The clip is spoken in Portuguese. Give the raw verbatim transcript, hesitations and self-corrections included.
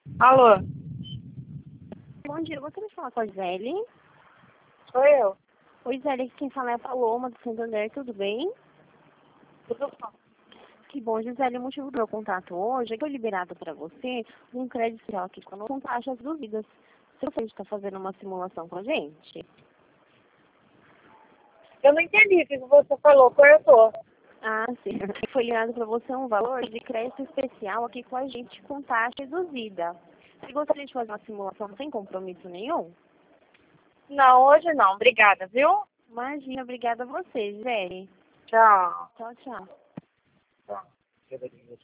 Alô, Bom dia, eu gostaria de falar com a Gisele. sou eu. Oi, Gisele, aqui quem fala é a Paloma do Santander, tudo bem? Tudo bom? Que bom, Gisele, o motivo do meu contato hoje é que eu liberado para você um crédito social aqui conosco com taxas duvidas. Você está fazendo uma simulação com a gente? Eu não entendi o que você falou, qual eu tô. Ah, sim. Foi liberado para você um valor de crédito especial aqui com a gente com taxa reduzida. Você gostaria de fazer uma simulação sem compromisso nenhum? Não, hoje não, obrigada, viu? Imagina, obrigada a você, Gisele. Tchau. Tchau, tchau. Tchau.